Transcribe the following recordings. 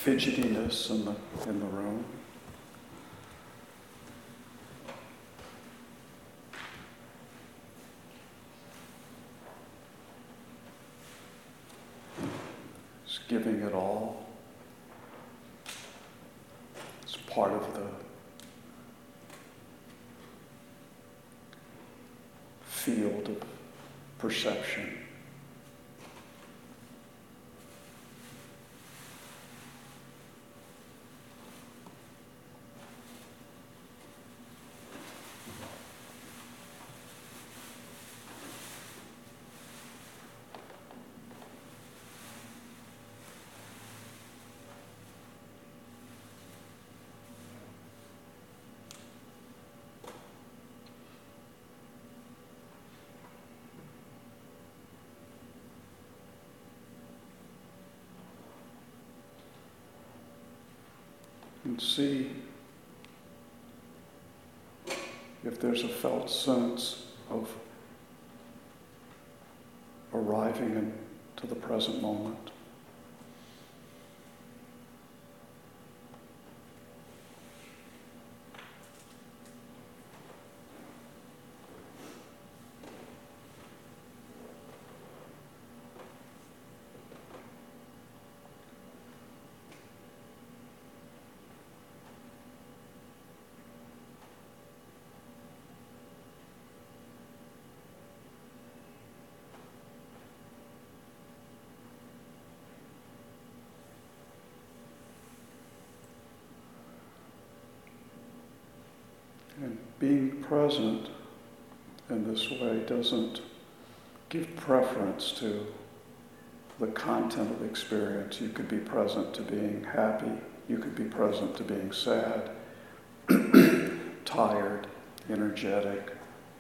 fidgetiness in the room. Just giving it all. It's part of the field of perception. And see if there's a felt sense of arriving into the present moment. And being present in this way doesn't give preference to the content of the experience. You could be present to being happy. You could be present to being sad, tired, energetic.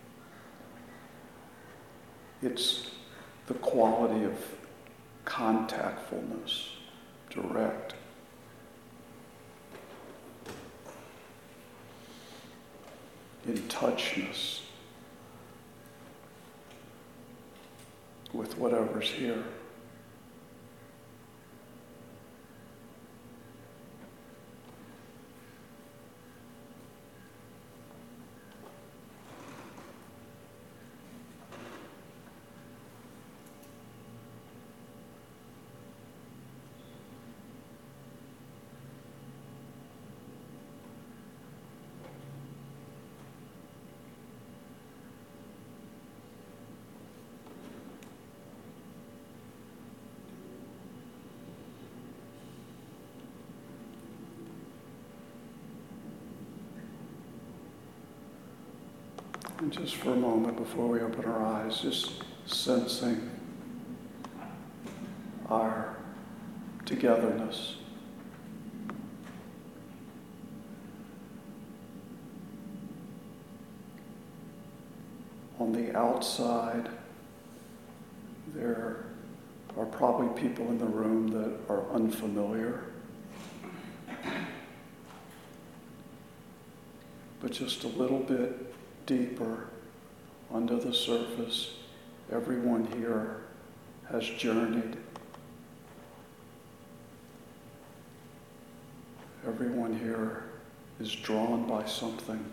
It's the quality of contactfulness, direct. In touchness with whatever's here. And just for a moment before we open our eyes, just sensing our togetherness. On the outside, there are probably people in the room that are unfamiliar. But just a little bit deeper under the surface, everyone here has journeyed. Everyone here is drawn by something.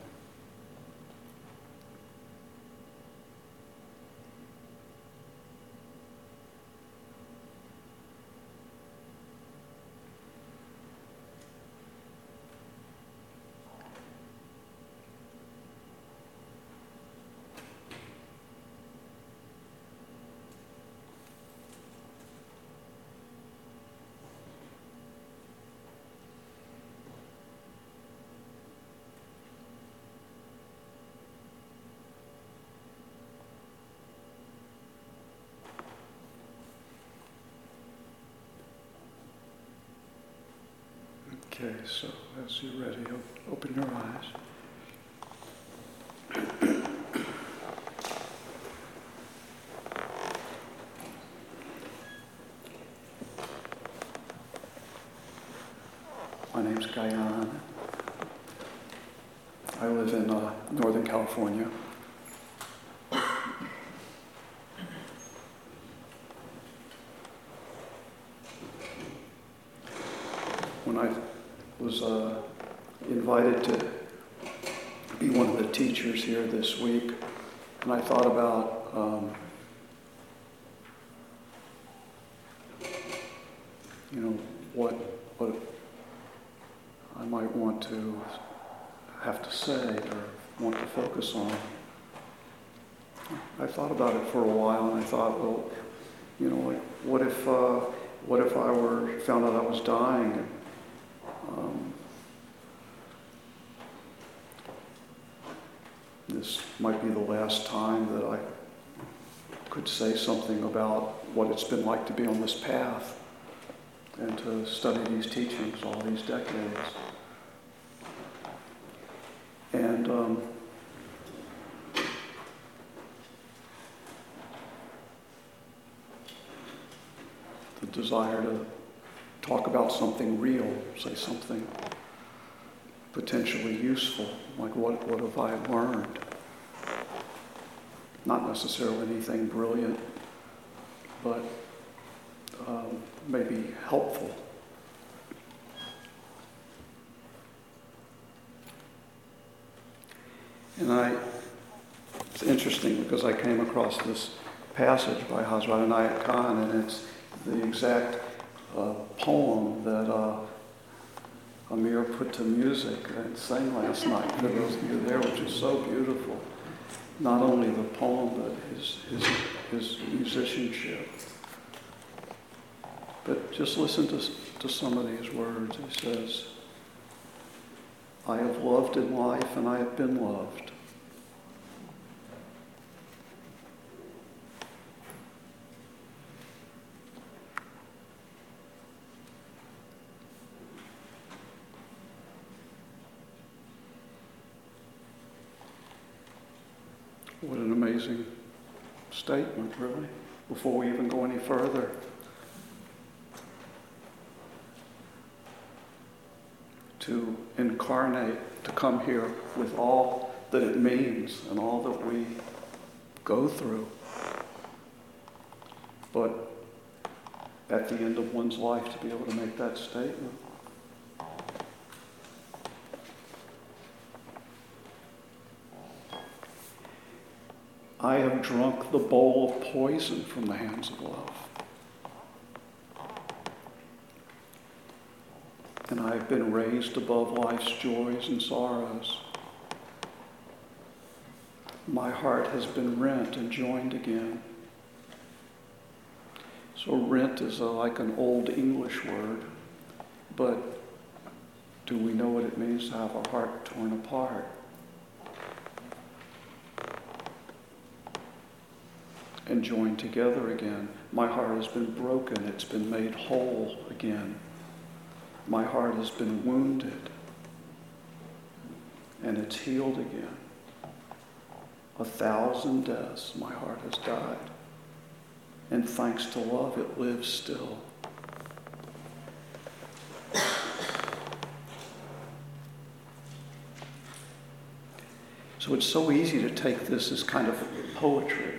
Okay, so as you're ready, open your eyes. My name's Gayan. I live in Northern California. invited to be one of the teachers here this week, and I thought about what I might want to have to say or want to focus on. I thought about it for a while, and I thought, well, what if I found out I was dying, and this might be the last time that I could say something about what it's been like to be on this path and to study these teachings all these decades. And the desire to talk about something real, say something potentially useful, like what have I learned? Not necessarily anything brilliant, but maybe helpful. And it's interesting because I came across this passage by Hazrat Inayat Khan, and it's the exact poem that Amir put to music and sang last night for those of you there, which is so beautiful. Not only the poem, but his musicianship. But just listen to some of these words. He says, I have loved in life and I have been loved. What an amazing statement, really, before we even go any further. To incarnate, to come here with all that it means and all that we go through. But at the end of one's life, to be able to make that statement. I have drunk the bowl of poison from the hands of love. And I have been raised above life's joys and sorrows. My heart has been rent and joined again. So rent is like an old English word, but do we know what it means to have our heart torn apart? And joined together again. My heart has been broken, it's been made whole again. My heart has been wounded, and it's healed again. 1,000 deaths, my heart has died. And thanks to love, it lives still. So it's so easy to take this as kind of poetry.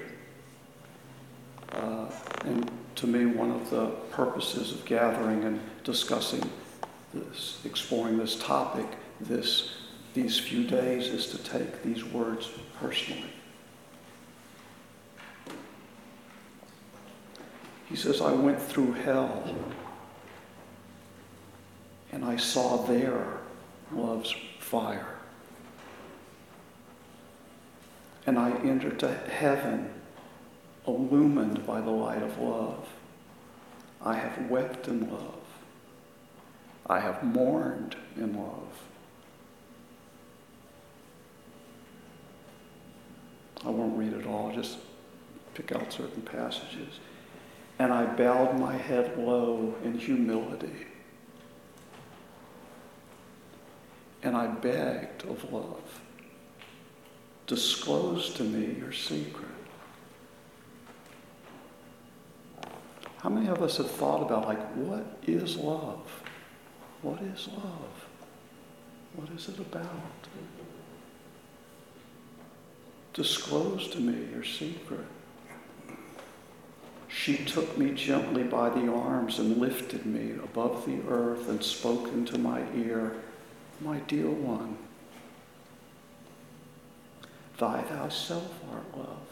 And to me, one of the purposes of gathering and discussing this, exploring this topic, these few days, is to take these words personally. He says, I went through hell, and I saw there love's fire. And I entered to heaven, illumined by the light of love. I have wept in love. I have mourned in love. I won't read it all, just pick out certain passages. And I bowed my head low in humility. And I begged of love, disclose to me your secret. How many of us have thought about, what is love? What is love? What is it about? Disclose to me your secret. She took me gently by the arms and lifted me above the earth and spoke into my ear, my dear one, thy thyself art love,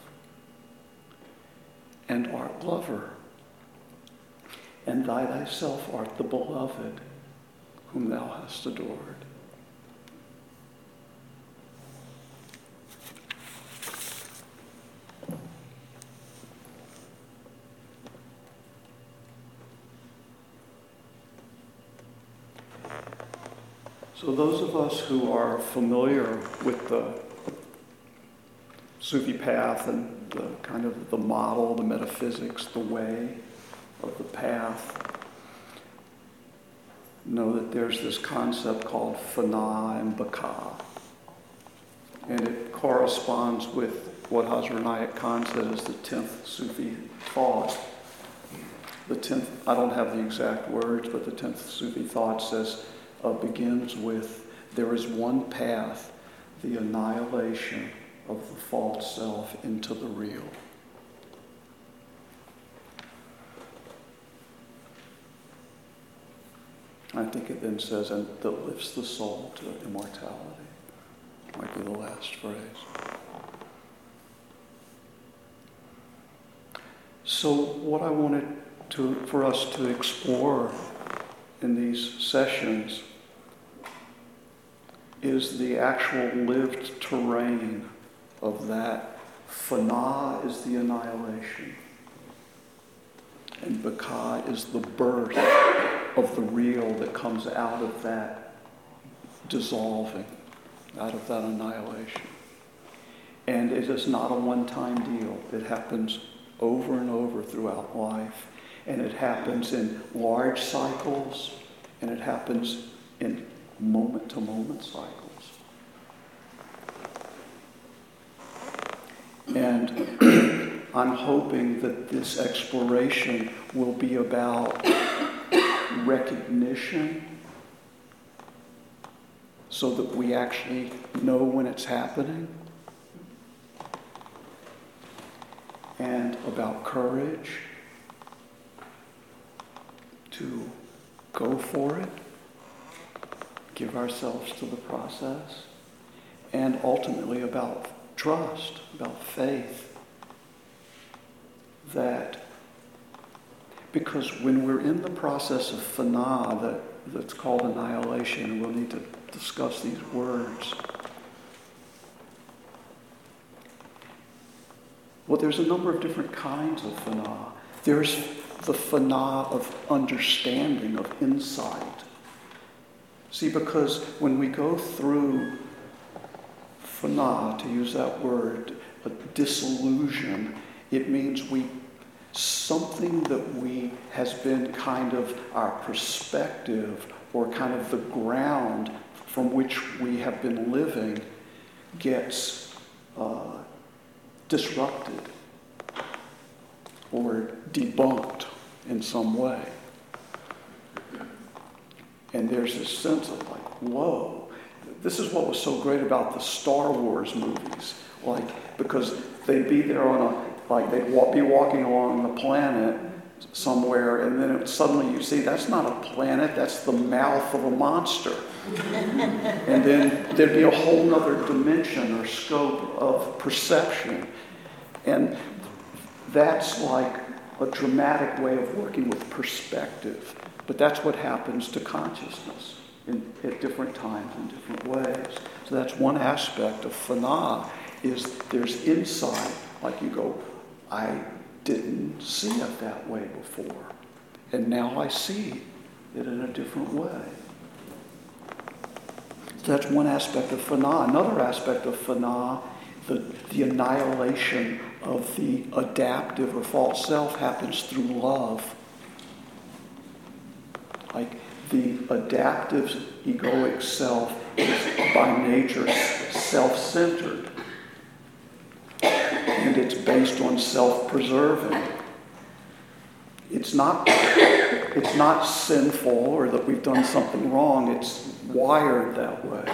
and art lover, and thy thyself art the beloved whom thou hast adored. So those of us who are familiar with the Sufi path and the kind of the model, the metaphysics, the way of the path, know that there's this concept called fana and baqa. And it corresponds with what Hazrat Inayat Khan said is the 10th Sufi thought. The 10th, I don't have the exact words, but the 10th Sufi thought says, begins with, there is one path, the annihilation of the false self into the real. I think it then says, and that lifts the soul to immortality. Might be the last phrase. So what I wanted for us to explore in these sessions is the actual lived terrain of that. Fana is the annihilation, and Baqa is the birth of the real that comes out of that dissolving, out of that annihilation. And it is not a one-time deal. It happens over and over throughout life. And it happens in large cycles, and it happens in moment-to-moment cycles. And I'm hoping that this exploration will be about recognition so that we actually know when it's happening, and about courage to go for it, give ourselves to the process, and ultimately about trust, about faith, that because when we're in the process of fana, that's called annihilation, we'll need to discuss these words. Well, there's a number of different kinds of fana. There's the fana of understanding, of insight. See, because when we go through fana, to use that word, a disillusion, it means something that has been kind of our perspective or kind of the ground from which we have been living gets disrupted or debunked in some way. And there's this sense of like, whoa, this is what was so great about the Star Wars movies. Because they'd be there they'd be walking along the planet somewhere, and then suddenly you see that's not a planet, that's the mouth of a monster. And then there'd be a whole other dimension or scope of perception. And that's like a dramatic way of working with perspective. But that's what happens to consciousness at different times in different ways. So that's one aspect of fana, is there's insight. Like you go, I didn't see it that way before. And now I see it in a different way. So that's one aspect of fana. Another aspect of fana, the annihilation of the adaptive or false self, happens through love. Like the adaptive egoic self is by nature self-centered. And it's based on self-preserving. It's not sinful or that we've done something wrong. It's wired that way.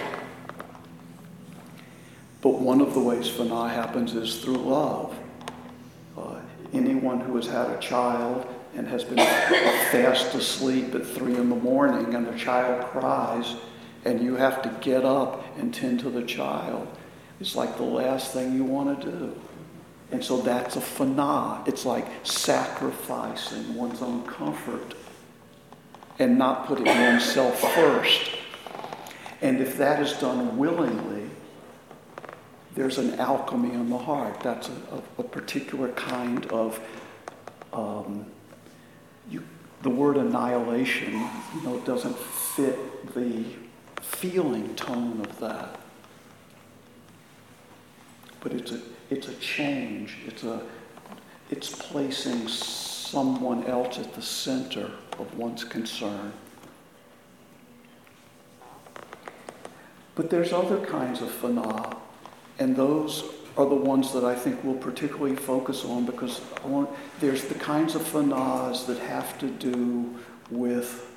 But one of the ways fana happens is through love. Anyone who has had a child and has been fast asleep at 3 a.m. and the child cries, and you have to get up and tend to the child, it's like the last thing you want to do. And so that's a fanah. It's like sacrificing one's own comfort and not putting oneself first. And if that is done willingly, there's an alchemy in the heart. That's a particular kind of, the word annihilation, doesn't fit the feeling tone of that. But it's a change. It's placing someone else at the center of one's concern. But there's other kinds of fanah, and those are the ones that I think we'll particularly focus on, because there's the kinds of fanahs that have to do with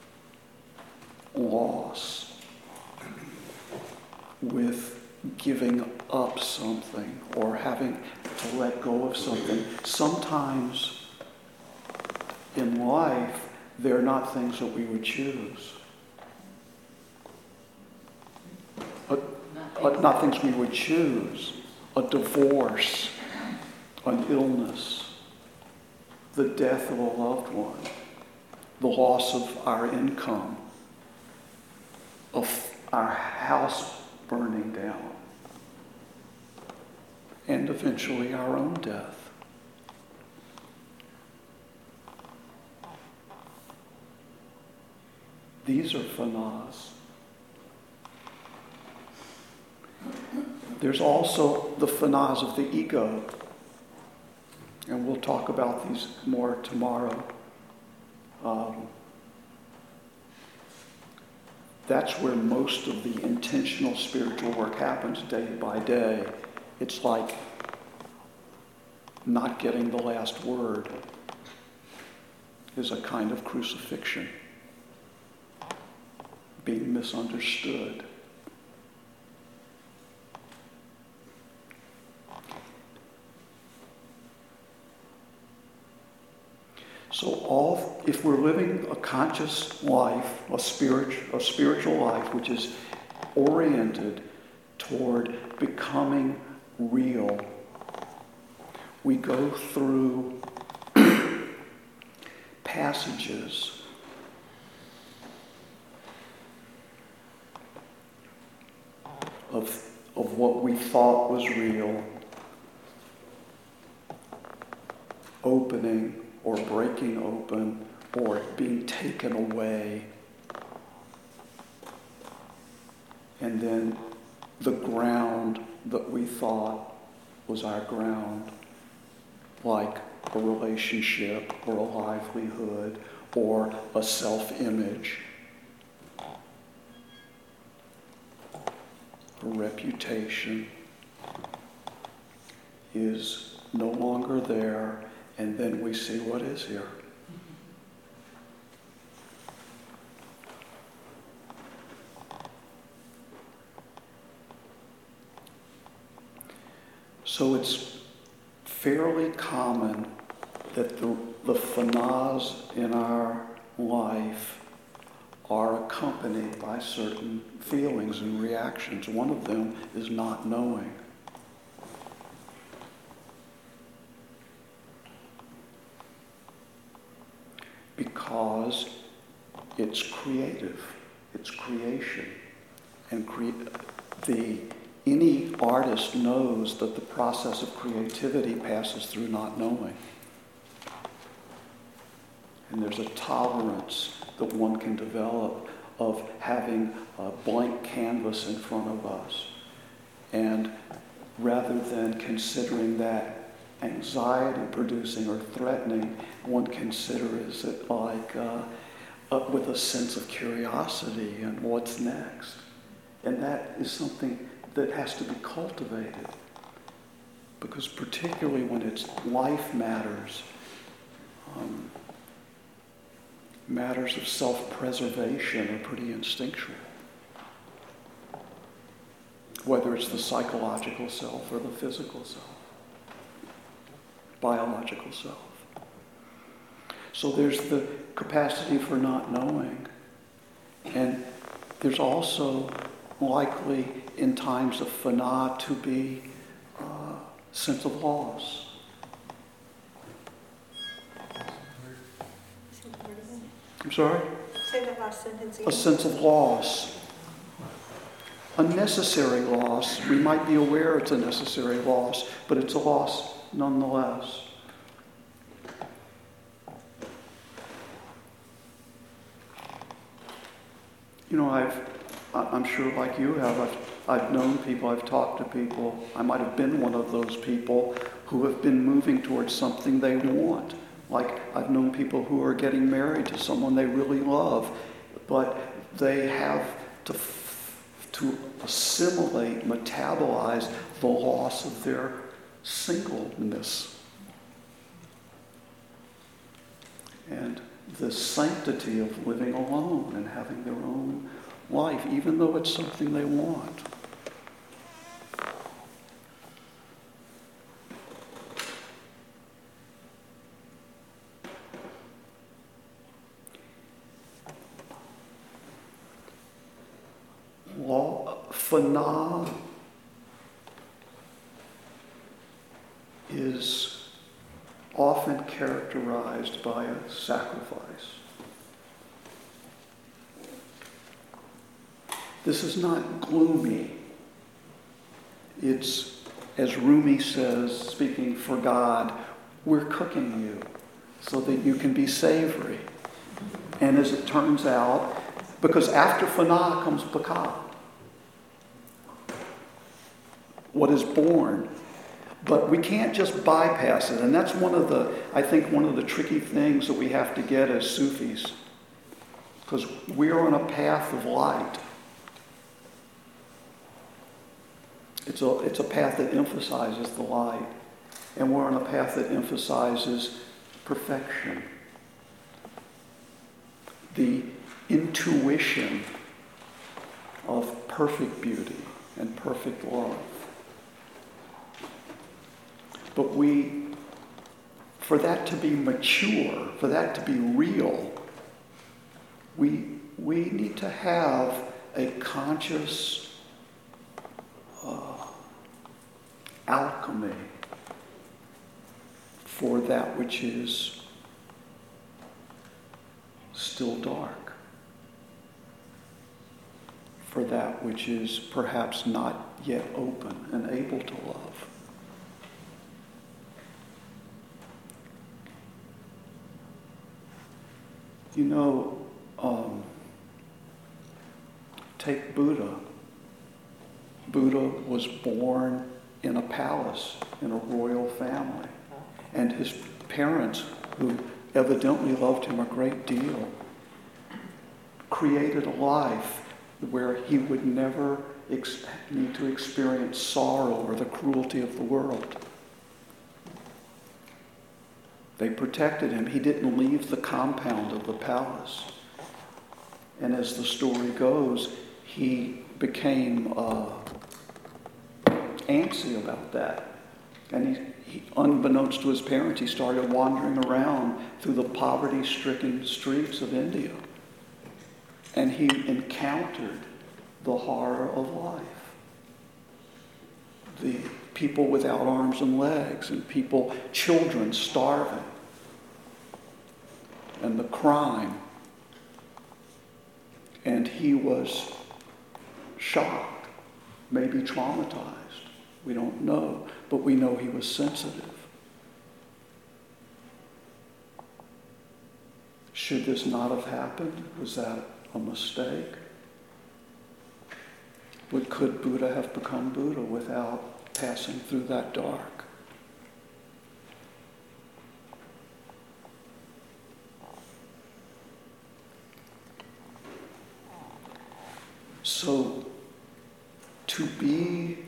loss, with giving up something or having to let go of something. Sometimes in life, they're not things that we would choose. Not things we would choose. A divorce, an illness, the death of a loved one, the loss of our income, of our house burning down, and eventually our own death. These are fanahs. There's also the fanahs of the ego, and we'll talk about these more tomorrow. That's where most of the intentional spiritual work happens day by day. It's like not getting the last word is a kind of crucifixion, being misunderstood. So if we're living a conscious life, a spiritual life, which is oriented toward becoming real, we go through passages of what we thought was real, opening or breaking open or being taken away. And then the ground that we thought was our ground, like a relationship or a livelihood or a self-image, a reputation, is no longer there. And then we see what is here. So it's fairly common that the fanahs in our life are accompanied by certain feelings and reactions. One of them is not knowing. Because it's creative, it's creation. And any artist knows that the process of creativity passes through not knowing. And there's a tolerance that one can develop of having a blank canvas in front of us. And rather than considering that anxiety producing or threatening, one considers it like with a sense of curiosity and what's next. And that is something that has to be cultivated, because particularly when it's life matters, matters of self-preservation are pretty instinctual, whether it's the psychological self or the physical self, biological self. So there's the capacity for not knowing. And there's also likely in times of fana to be a sense of loss. I'm sorry? Say that last sentence again. A sense of loss. A necessary loss. We might be aware it's a necessary loss, but it's a loss nonetheless. You know, I'm sure like you have, I've known people, I've talked to people, I might have been one of those people who have been moving towards something they want. Like, I've known people who are getting married to someone they really love, but they have to assimilate, metabolize the loss of their singleness. And the sanctity of living alone and having their own life, even though it's something they want. Fana is often characterized by a sacrifice. This is not gloomy. It's, as Rumi says, speaking for God, we're cooking you so that you can be savory. And as it turns out, because after fana comes baka, what is born. But we can't just bypass it. And that's one of the tricky things that we have to get as Sufis. Because we're on a path of light. It's a path that emphasizes the light. And we're on a path that emphasizes perfection. The intuition of perfect beauty and perfect love. But for that to be mature, for that to be real, we need to have a conscious alchemy for that which is still dark, for that which is perhaps not yet open and able to love. You know, take Buddha. Buddha was born in a palace, in a royal family. And his parents, who evidently loved him a great deal, created a life where he would never need to experience sorrow or the cruelty of the world. They protected him. He didn't leave the compound of the palace. And as the story goes, he became antsy about that. And he, unbeknownst to his parents, he started wandering around through the poverty-stricken streets of India. And he encountered the horror of life. The people without arms and legs, and children starving, and the crime. And he was shocked, maybe traumatized. We don't know, but we know he was sensitive. Should this not have happened? Was that a mistake? Could Buddha have become Buddha without passing through that dark? So, to be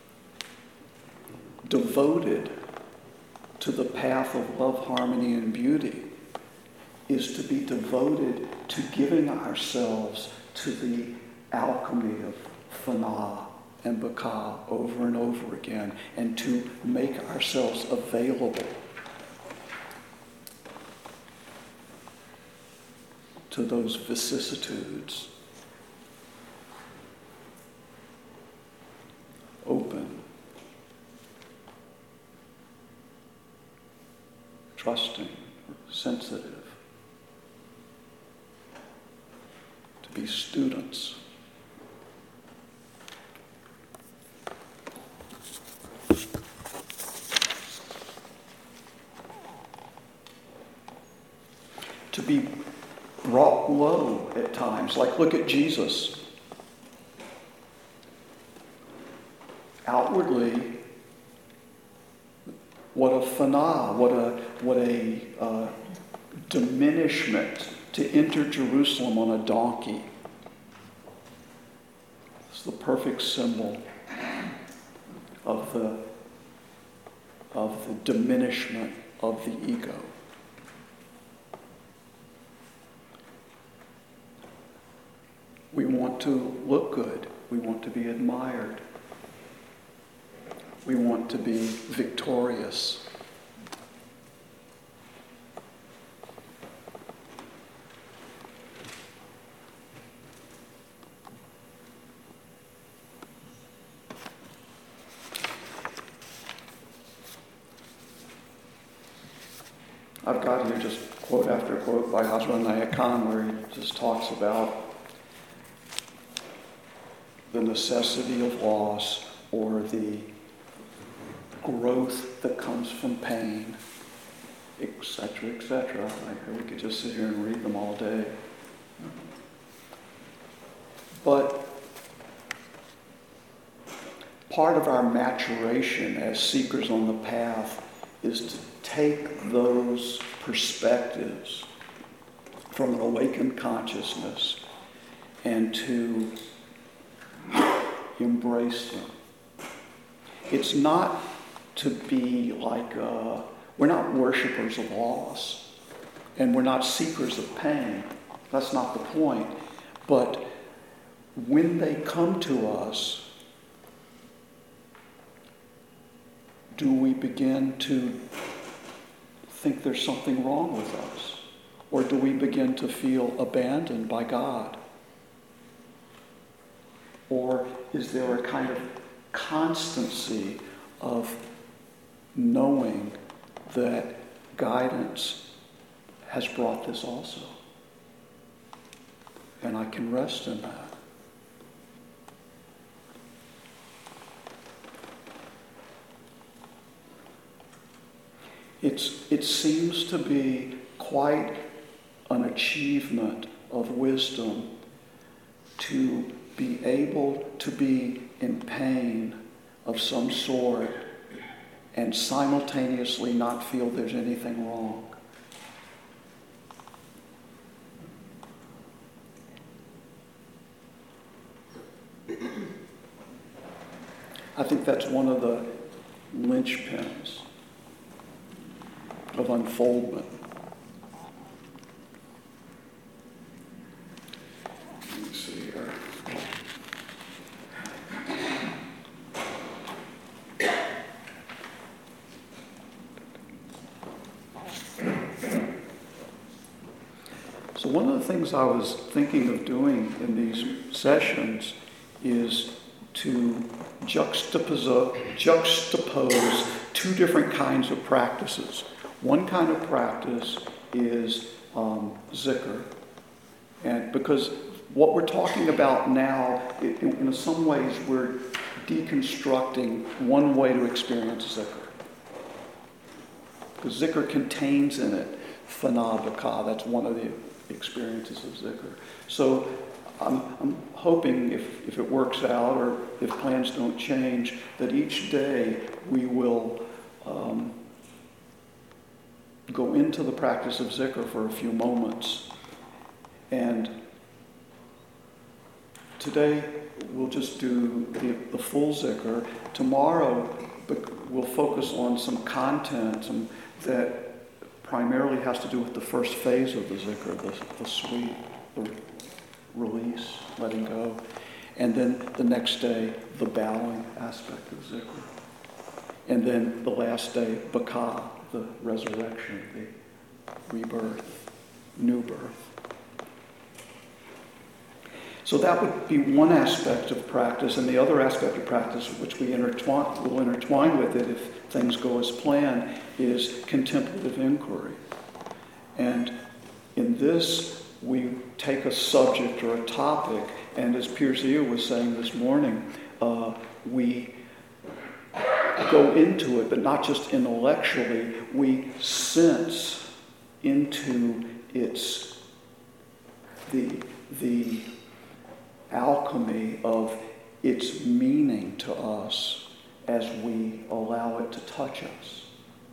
devoted to the path of love, harmony, and beauty is to be devoted to giving ourselves to the alchemy of fana and baka over and over again, and to make ourselves available to those vicissitudes trusting, sensitive, to be students. To be brought low at times. Like, look at Jesus. Outwardly, what a fana, what a diminishment to enter Jerusalem on a donkey. It's the perfect symbol of the diminishment of the ego. We want to look good. We want to be admired. We want to be victorious. I've got here just quote after quote by Hazrat Naya Khan where he just talks about the necessity of loss or the growth that comes from pain, etc., etc. We could just sit here and read them all day. But part of our maturation as seekers on the path is to take those perspectives from an awakened consciousness and to embrace them. It's not to be like, we're not worshipers of loss, and we're not seekers of pain. That's not the point. But when they come to us, do we begin to think there's something wrong with us? Or do we begin to feel abandoned by God? Or is there a kind of constancy of knowing that guidance has brought this also? And I can rest in that. It seems to be quite an achievement of wisdom to be able to be in pain of some sort and simultaneously not feel there's anything wrong. I think that's one of the linchpins of unfoldment. Let me see here. So one of the things I was thinking of doing in these sessions is to juxtapose two different kinds of practices. One kind of practice is zikr, and because what we're talking about now, in some ways, we're deconstructing one way to experience zikr. Because zikr contains in it fana baka. That's one of the experiences of zikr. So I'm hoping, if it works out or if plans don't change, that each day we will go into the practice of zikr for a few moments. And today we'll just do the full zikr. Tomorrow we'll focus on some content that primarily has to do with the first phase of the zikr, the sweep, the release, letting go. And then the next day, the bowing aspect of zikr. And then the last day, baka, the resurrection, the rebirth, new birth. So that would be one aspect of practice, and the other aspect of practice, which will intertwine with it if things go as planned, is contemplative inquiry. And in this, we take a subject or a topic, and as Pirzia was saying this morning, we go into it, but not just intellectually, we sense into its the alchemy of its meaning to us as we allow it to touch us.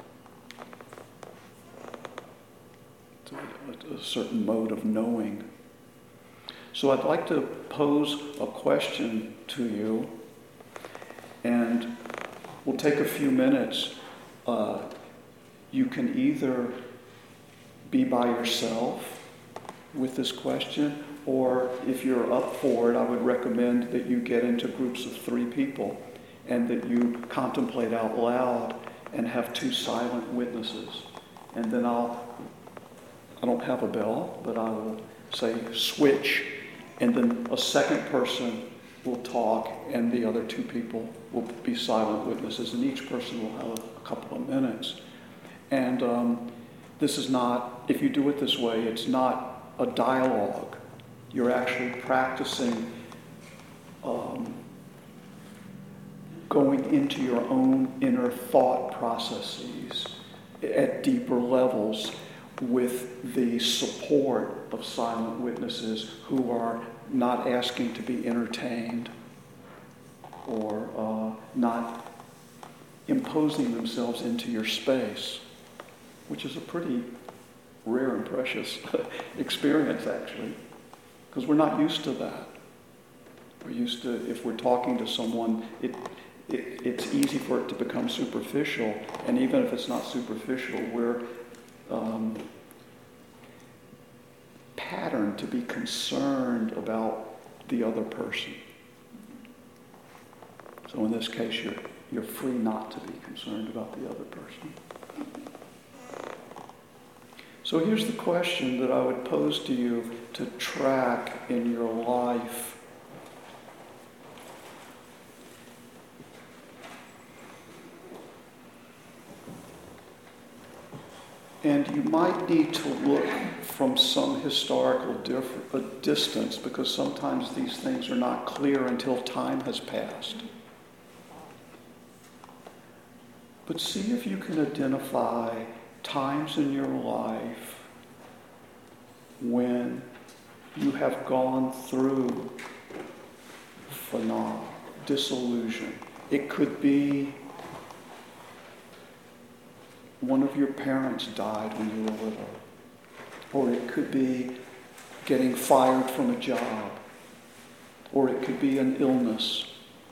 A certain mode of knowing. So I'd like to pose a question to you, and we'll take a few minutes. You can either be by yourself with this question, or if you're up for it, I would recommend that you get into groups of 3 people and that you contemplate out loud and have 2 silent witnesses. And then I don't have a bell, but I will say switch, and then a second person will talk and the other 2 people will be silent witnesses, and each person will have a couple of minutes. And this is not, if you do it this way, it's not a dialogue. You're actually practicing going into your own inner thought processes at deeper levels with the support of silent witnesses who are not asking to be entertained or not imposing themselves into your space, which is a pretty rare and precious experience, actually, because we're not used to that. We're used to, if we're talking to someone, it's easy for it to become superficial, and even if it's not superficial, we're patterned to be concerned about the other person. So in this case, you're free not to be concerned about the other person. So here's the question that I would pose to you to track in your life. And you might need to look from some historical distance, because sometimes these things are not clear until time has passed. But see if you can identify times in your life when you have gone through phenomena, disillusion. It could be one of your parents died when you were little. Or it could be getting fired from a job. Or it could be an illness.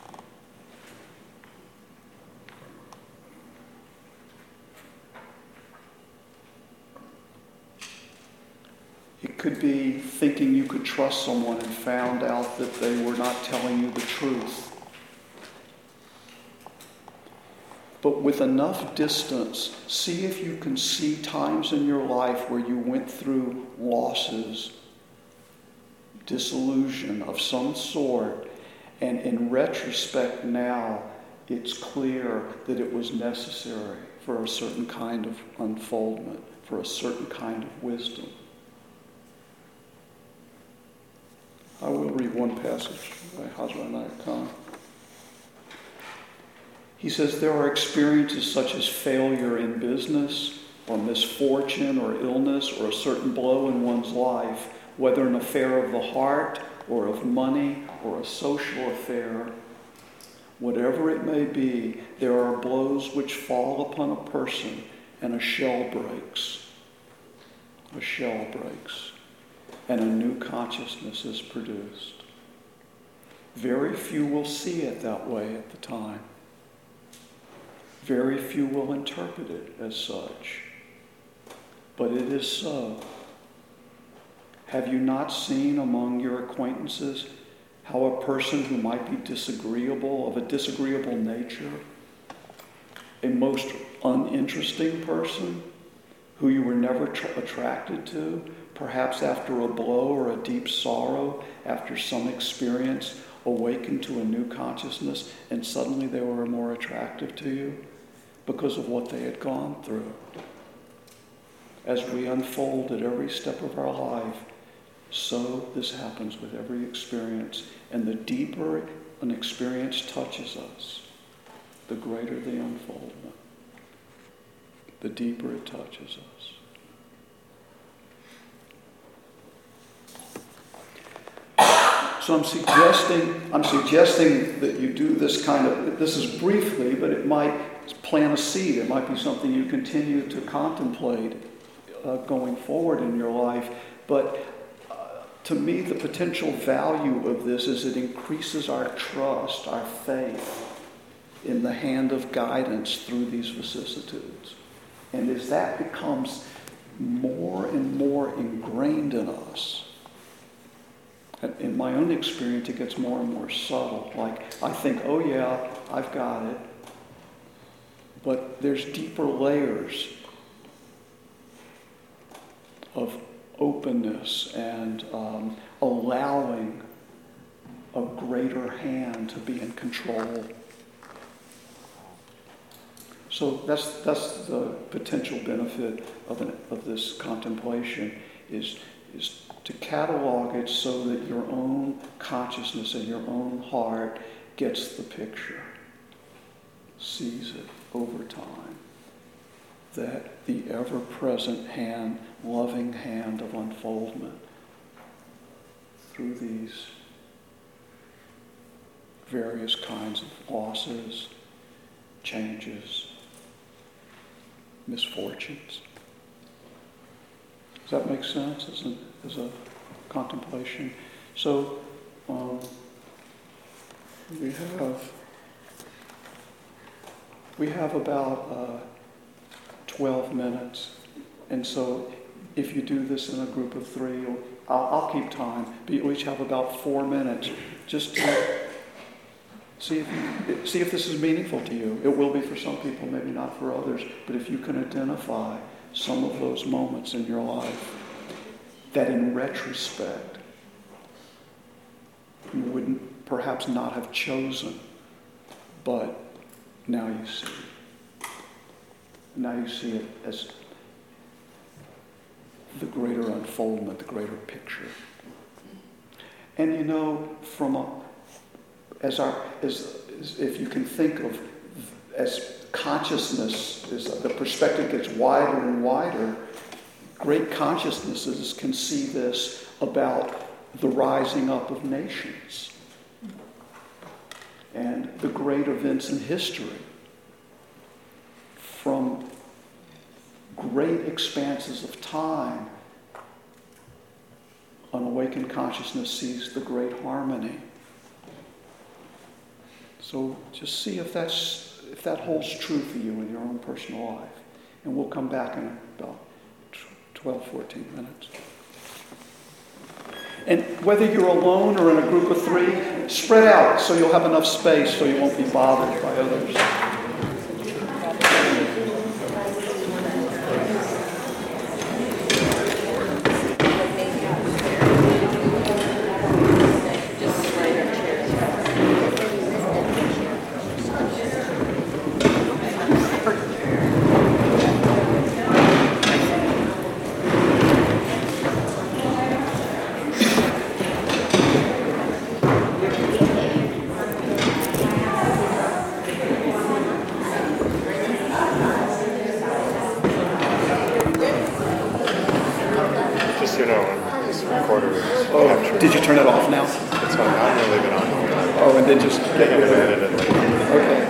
It could be thinking you could trust someone and found out that they were not telling you the truth. But with enough distance, see if you can see times in your life where you went through losses, disillusion of some sort, and in retrospect now, it's clear that it was necessary for a certain kind of unfoldment, for a certain kind of wisdom. I will read one passage by Hazrat Khan. He says, there are experiences such as failure in business, or misfortune, or illness, or a certain blow in one's life, whether an affair of the heart, or of money, or a social affair. Whatever it may be, there are blows which fall upon a person, and a shell breaks. A shell breaks, and a new consciousness is produced. Very few will see it that way at the time. Very few will interpret it as such. But it is so. Have you not seen among your acquaintances how a person who might be disagreeable, of a disagreeable nature, a most uninteresting person who you were never attracted to, perhaps after a blow or a deep sorrow, after some experience, awakened to a new consciousness, and suddenly they were more attractive to you because of what they had gone through. As we unfold at every step of our life, so this happens with every experience. And the deeper an experience touches us, the greater the unfoldment, the deeper it touches us. So I'm suggesting that you do this this is briefly, but it might plant a seed. It might be something you continue to contemplate going forward in your life. But to me, the potential value of this is it increases our trust, our faith in the hand of guidance through these vicissitudes. And as that becomes more and more ingrained in us, in my own experience, it gets more and more subtle. Like, I think, oh yeah, I've got it. But there's deeper layers of openness and allowing a greater hand to be in control. So that's the potential benefit of this contemplation is to catalog it so that your own consciousness and your own heart gets the picture, sees it over time, that the ever-present hand, loving hand of unfoldment through these various kinds of losses, changes, misfortunes. Does that make sense as a contemplation? So we have about 12 minutes, and so if you do this in a group of 3, I'll keep time, but you each have about 4 minutes just to see if this is meaningful to you. It will be for some people, maybe not for others, but if you can identify some of those moments in your life that in retrospect you wouldn't perhaps not have chosen, but now you see it. Now you see it as the greater unfoldment, the greater picture. And you know, if you can think of as consciousness, as the perspective gets wider and wider, great consciousnesses can see this about the rising up of nations and the great events in history. From great expanses of time, an awakened consciousness sees the great harmony. So just see if that holds true for you in your own personal life. And we'll come back in about 12, 14 minutes. And whether you're alone or in a group of 3, spread out so you'll have enough space so you won't be bothered by others. Did you turn it off now? It's fine. I'm going to leave it on. Oh, and then just get rid of it. Okay.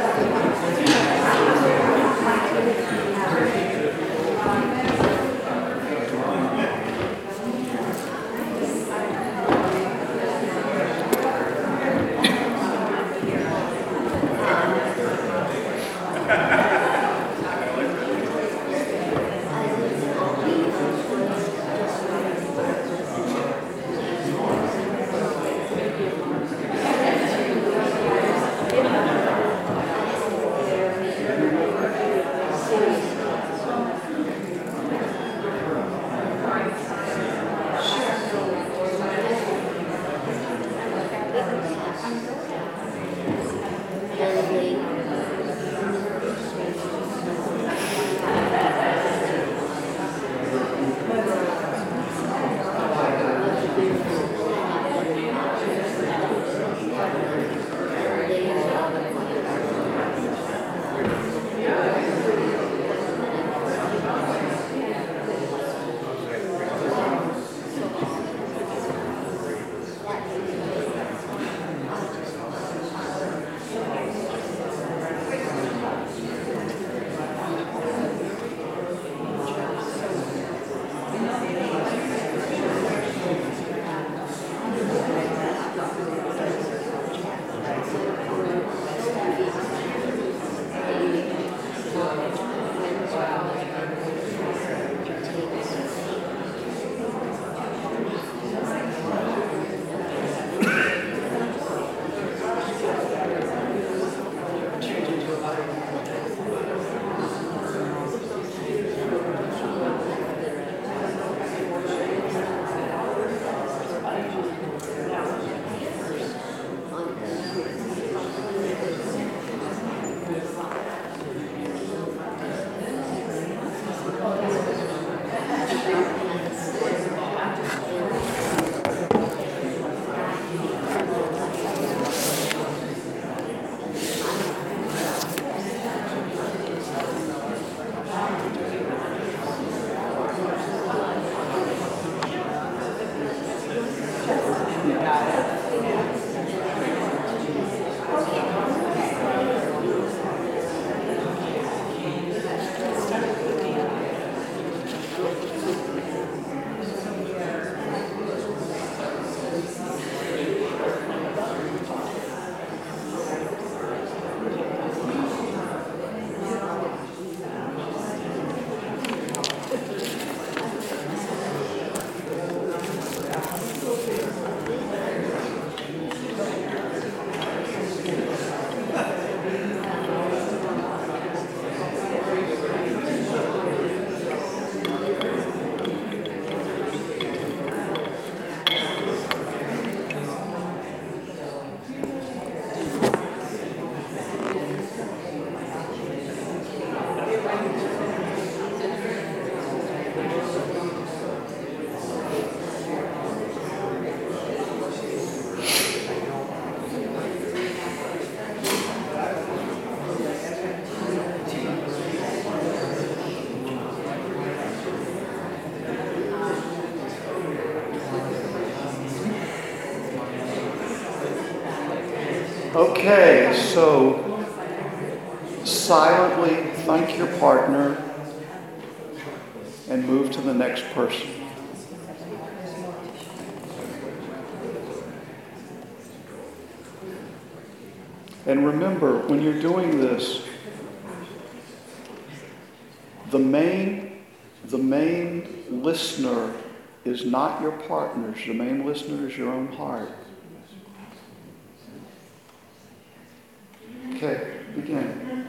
Okay, so silently thank your partner and move to the next person. And remember, when you're doing this, the main listener is not your partners. The main listener is your own heart. Okay, begin.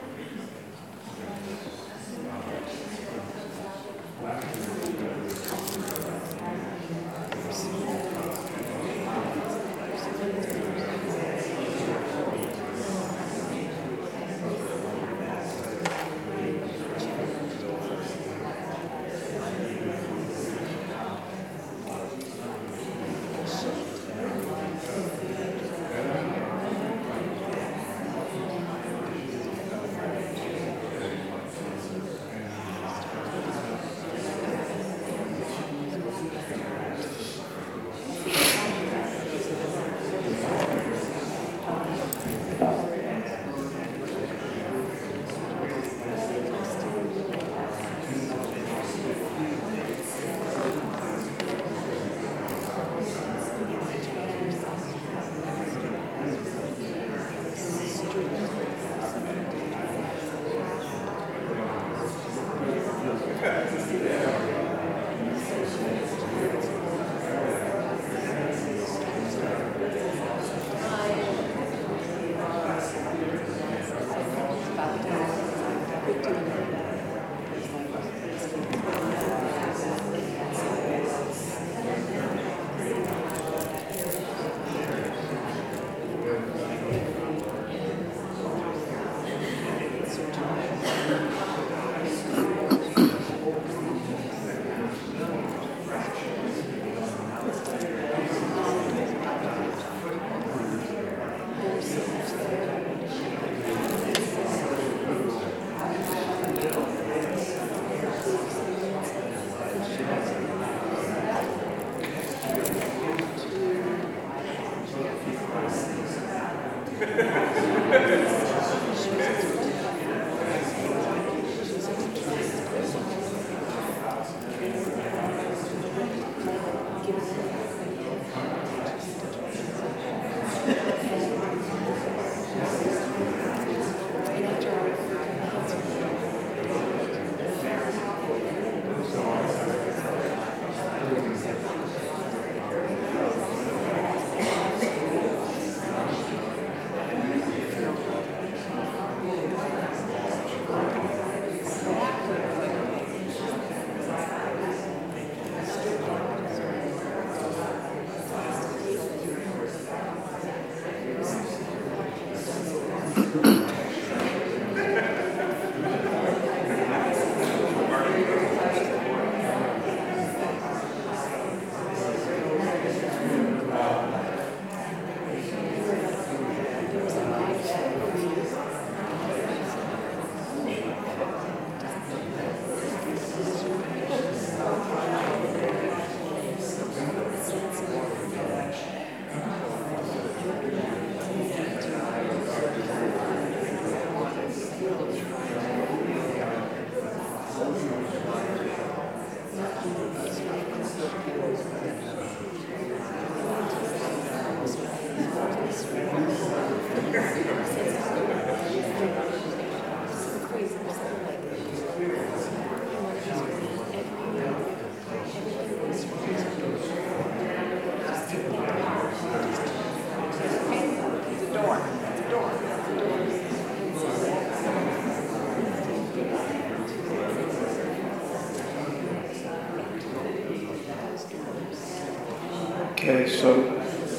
Okay, so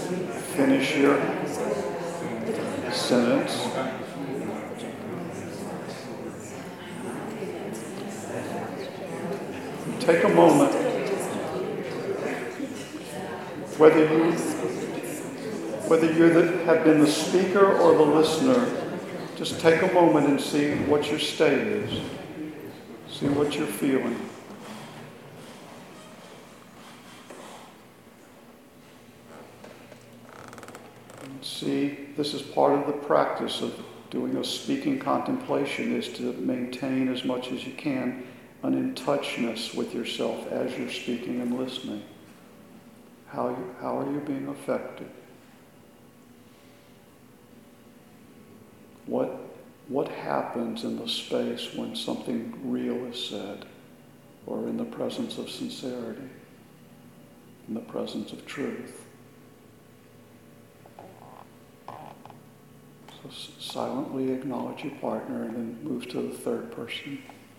finish your sentence. Take a moment, whether you have been the speaker or the listener, just take a moment and see what your state is. See what you're feeling. See, this is part of the practice of doing a speaking contemplation, is to maintain as much as you can an in-touchness with yourself as you're speaking and listening. How are you being affected? What happens in the space when something real is said, or in the presence of sincerity, in the presence of truth? So silently acknowledge your partner and then move to the third person.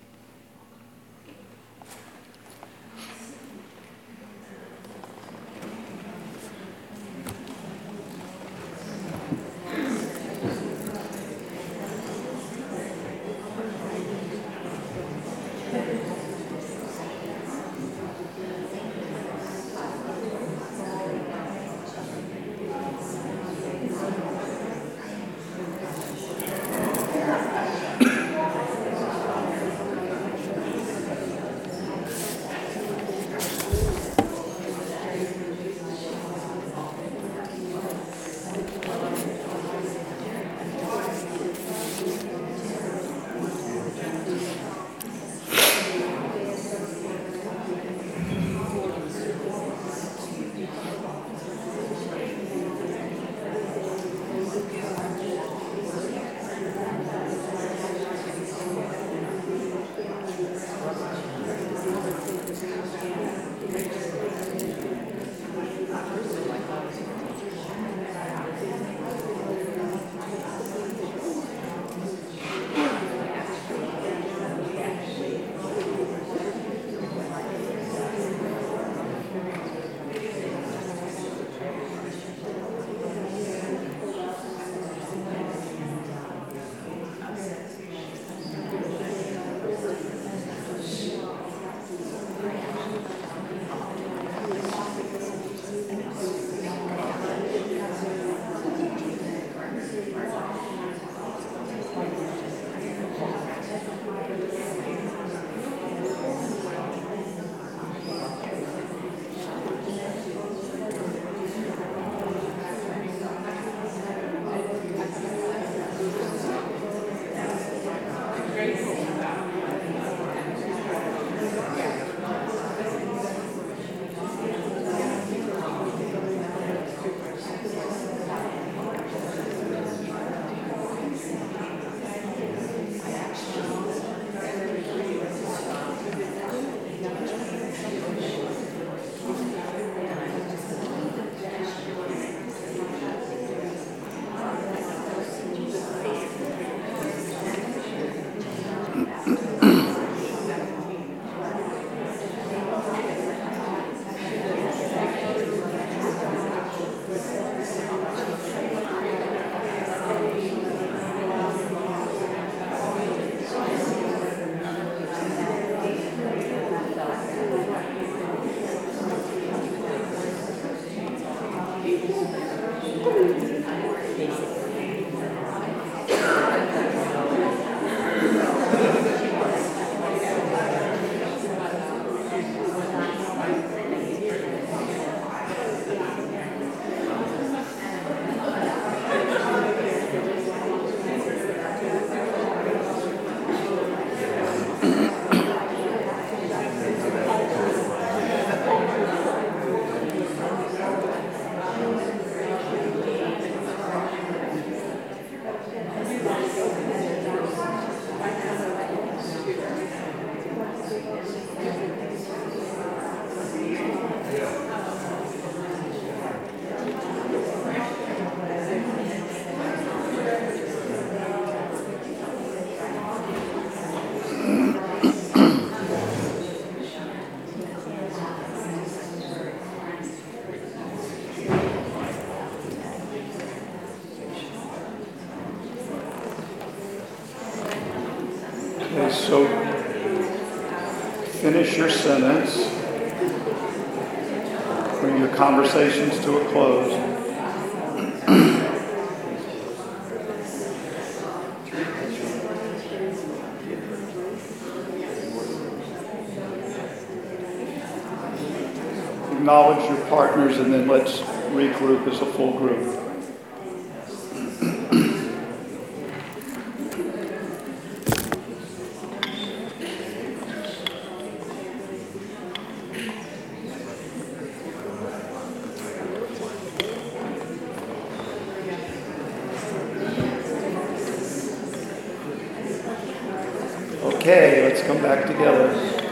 Okay, so finish your sentence. Bring your conversations to a close. Acknowledge your partners and then let's regroup as a full group. Okay, let's come back together.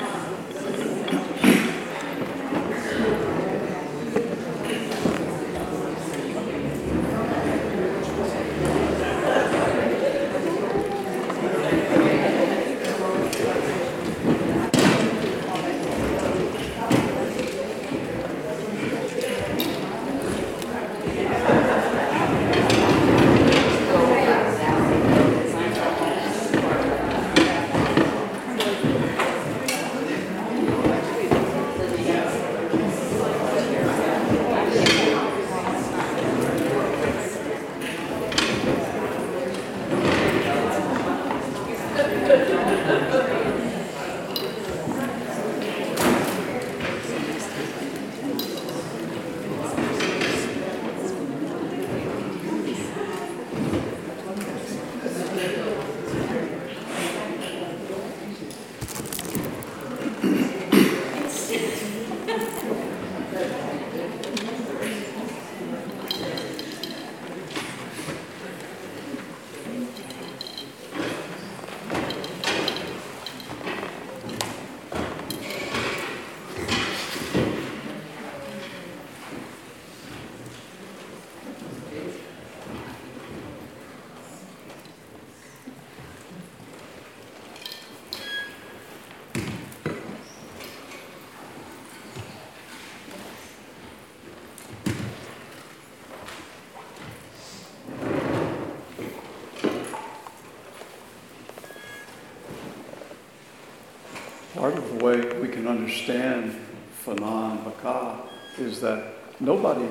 Part of the way we can understand Fanon Baka is that nobody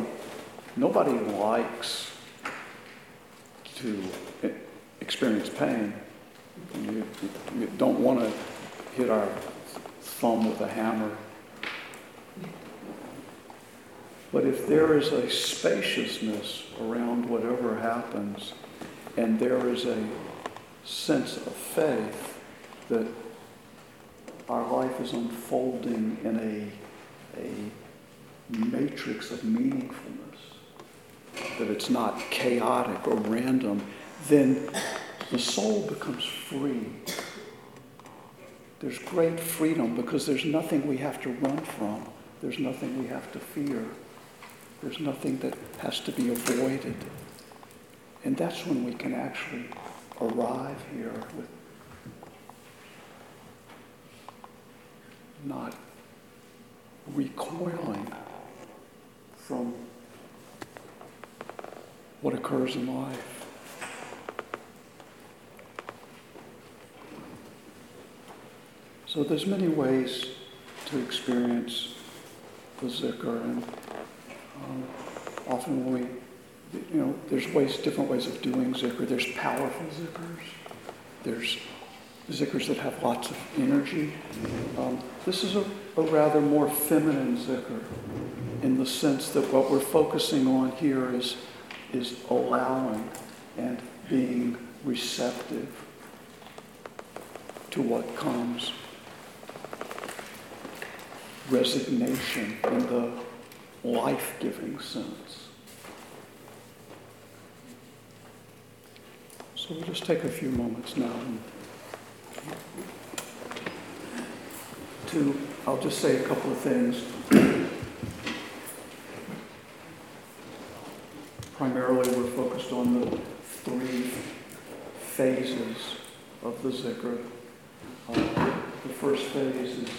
likes to experience pain. You don't want to hit our thumb with a hammer. But if there is a spaciousness around whatever happens, and there is a sense of faith that our life is unfolding in a matrix of meaningfulness, that it's not chaotic or random, then the soul becomes free. There's great freedom because there's nothing we have to run from. There's nothing we have to fear. There's nothing that has to be avoided. And that's when we can actually arrive here with not recoiling from what occurs in life. So there's many ways to experience the zikr, and often when there's different ways of doing zikr. There's powerful zikrs. There's zikrs that have lots of energy. This is a rather more feminine zikr in the sense that what we're focusing on here is allowing and being receptive to what comes. Resignation in the life-giving sense. So we'll just take a few moments now I'll just say a couple of things. Primarily, we're focused on the 3 phases of the zikr. The first phase is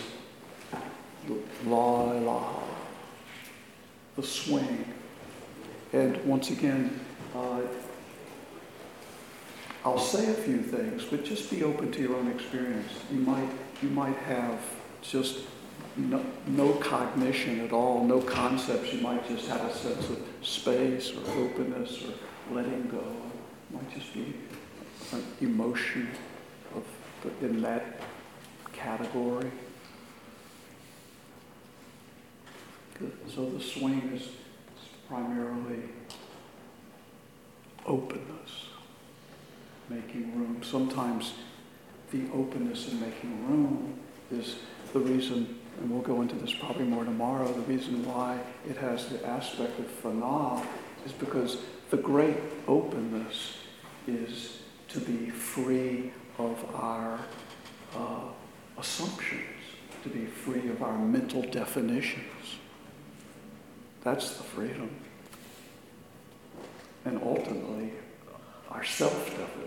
La ilaha, the swing. And once again, I'll say a few things, but just be open to your own experience. You might have just no cognition at all, no concepts. You might just have a sense of space or openness or letting go. It might just be an emotion in that category. Good. So the swing is primarily openness, making room. Sometimes the openness in making room is the reason, and we'll go into this probably more tomorrow, the reason why it has the aspect of fanah is because the great openness is to be free of our assumptions, to be free of our mental definitions. That's the freedom. And ultimately, our self-definition.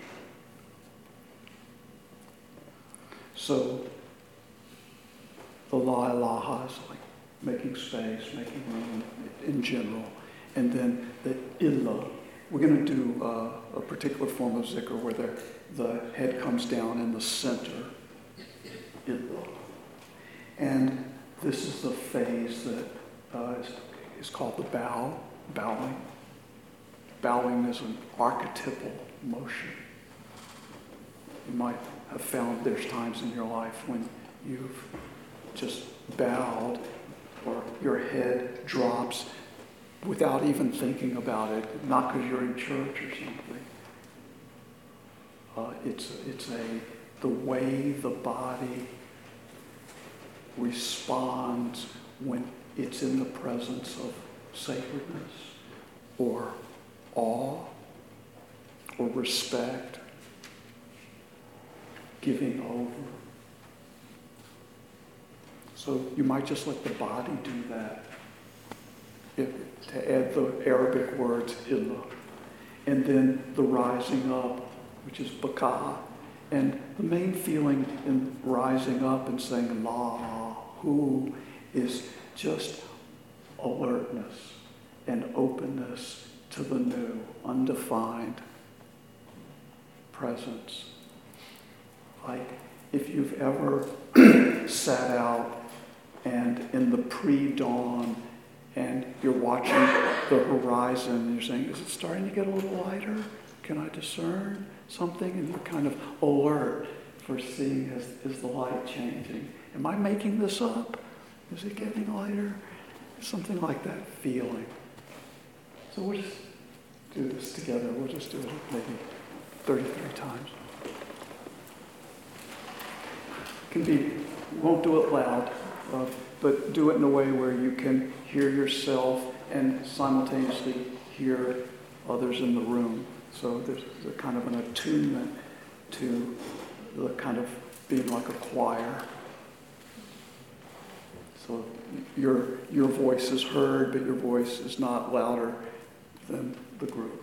So, the la ilaha is like making space, making room in general. And then the illah. We're going to do a particular form of zikr where the head comes down in the center. Illah. And this is the phase that is called the bow, bowing. Bowing is an archetypal motion. You might have found there's times in your life when you've just bowed or your head drops without even thinking about it, not because you're in church or something. It's the way the body responds when it's in the presence of sacredness or awe or respect, giving over. So you might just let the body do that. To add the Arabic words, illah. And then the rising up, which is baka. And the main feeling in rising up and saying la, hu, is just alertness and openness to the new, undefined presence. Like if you've ever sat out and in the pre-dawn and you're watching the horizon and you're saying, is it starting to get a little lighter? Can I discern something? And you're kind of alert for seeing, is the light changing? Am I making this up? Is it getting lighter? Something like that feeling. So we'll just do this together. We'll just do it maybe 33 times. We won't do it loud, but do it in a way where you can hear yourself and simultaneously hear others in the room. So there's a kind of an attunement to the kind of being like a choir. So your voice is heard, but your voice is not louder than the group.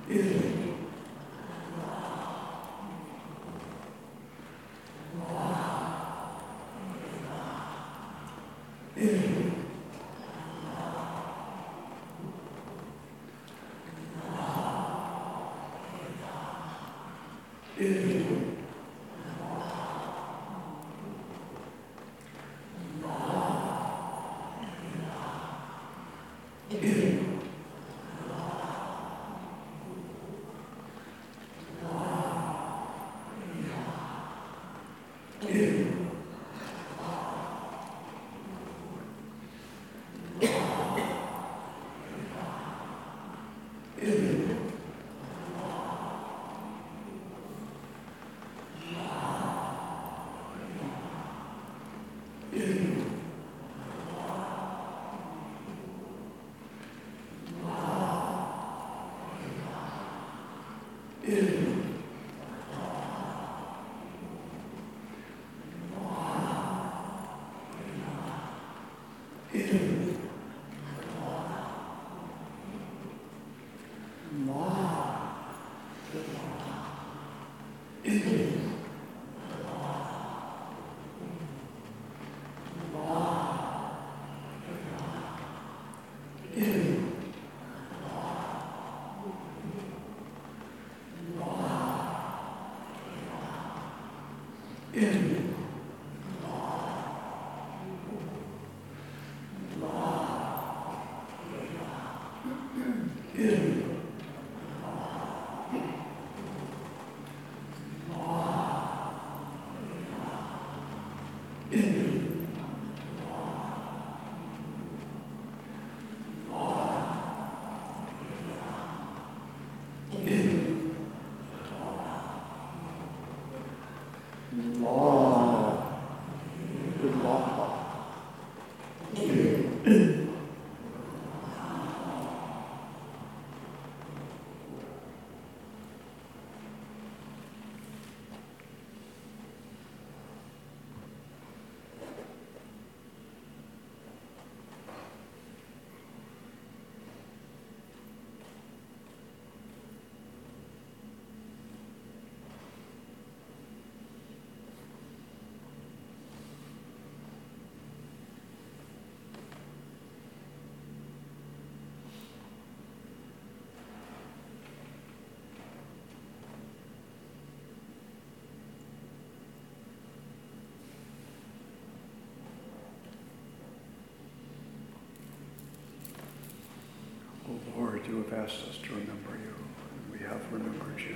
Lord, you have asked us to remember you, and we have remembered you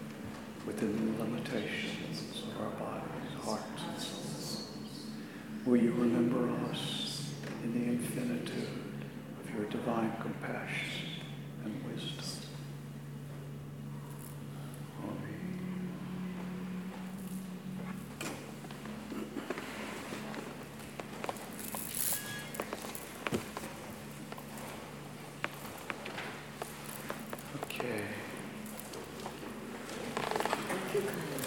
within the limitations of our bodies, hearts, and souls. Will you remember us in the infinitude of your divine compassion and wisdom? Amen. Okay. Thank you,